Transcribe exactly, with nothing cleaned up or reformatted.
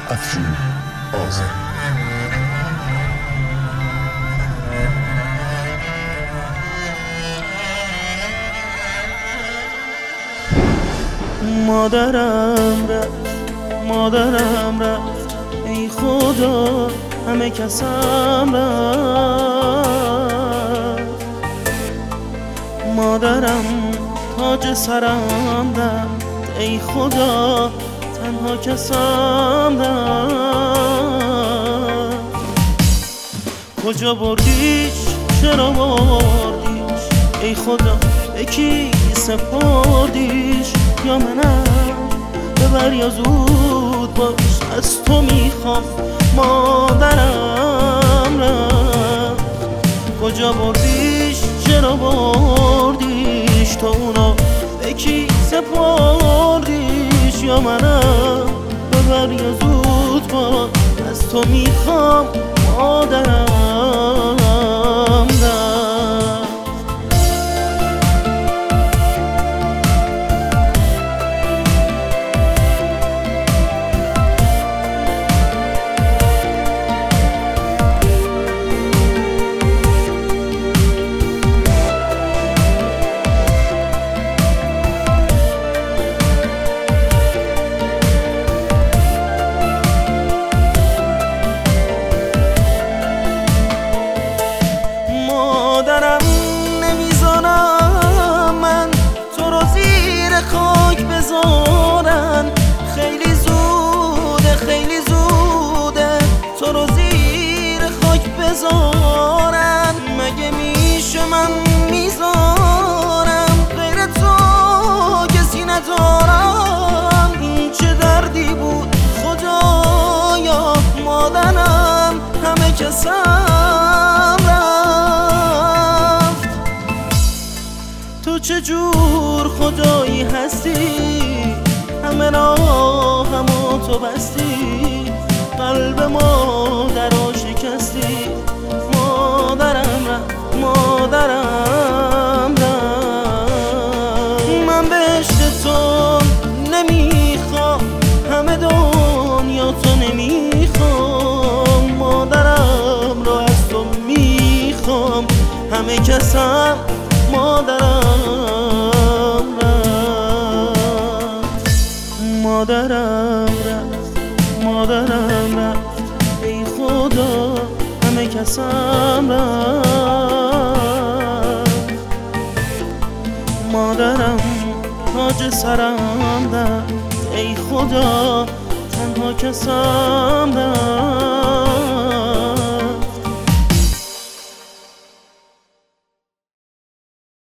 افشین آذری. مادرم رفت، مادرم رفت، ای خدا همه کسم رفت. مادرم تاج سرم رفت، ای خدا تنها کسم رفت. کجا بردیش، چرا بردیش، ای خدا به کی سپردیش؟ یا منم ببر یا زود باش، از تو میخوام مادرم رفت. کجا بردیش، چرا بردیش، تو اونا به کی سپردیش؟ یا منم ببر یا زود باش، از تو میخوام مادرم رفت. مادرم نمیذارم من تو رو زیر خاک بذارن، خیلی زوده خیلی زوده تو رو زیر خاک بذارن. مگه میشه من میذارم غیر تو کسی ندارم؟ این چه دردی بود خدایا، مادرم همه کسم رفت. تو چه جور خدایی هستی، همه راهمو تو بستی، قلب مادر رو شکستی. مادرم رفت، مادرم رفت. من بهشت تو نمیخوام، همه دنیا تو نمیخوام، مادرم رو از تو میخوام، همه کسم مادرم رفت. مادرم رفت، مادرم رفت، ای خدا همه کسم رفت. مادرم تاج سرم رفت، ای خدا تنها کسم رفت.